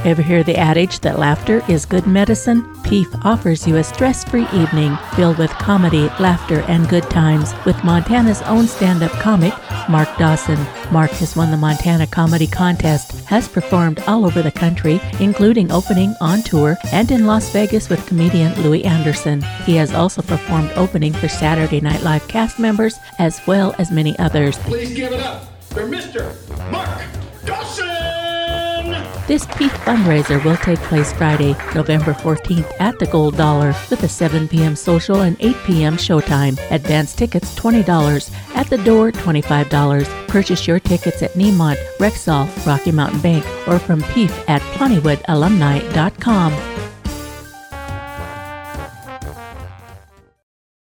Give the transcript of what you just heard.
Ever hear the adage that laughter is good medicine? PEEF offers you a stress-free evening filled with comedy, laughter, and good times with Montana's own stand-up comic, Mark Dawson. Mark has won the Montana Comedy Contest, has performed all over the country, including opening on tour and in Las Vegas with comedian Louis Anderson. He has also performed opening for Saturday Night Live cast members as well as many others. Please give it up for Mr. Mark Dawson! This PEEF fundraiser will take place Friday, November 14th at the Gold Dollar with a 7 p.m. social and 8 p.m. showtime. Advance tickets $20. At the door $25. Purchase your tickets at Nemont, Rexall, Rocky Mountain Bank, or from PEEF at PonnywoodAlumni.com.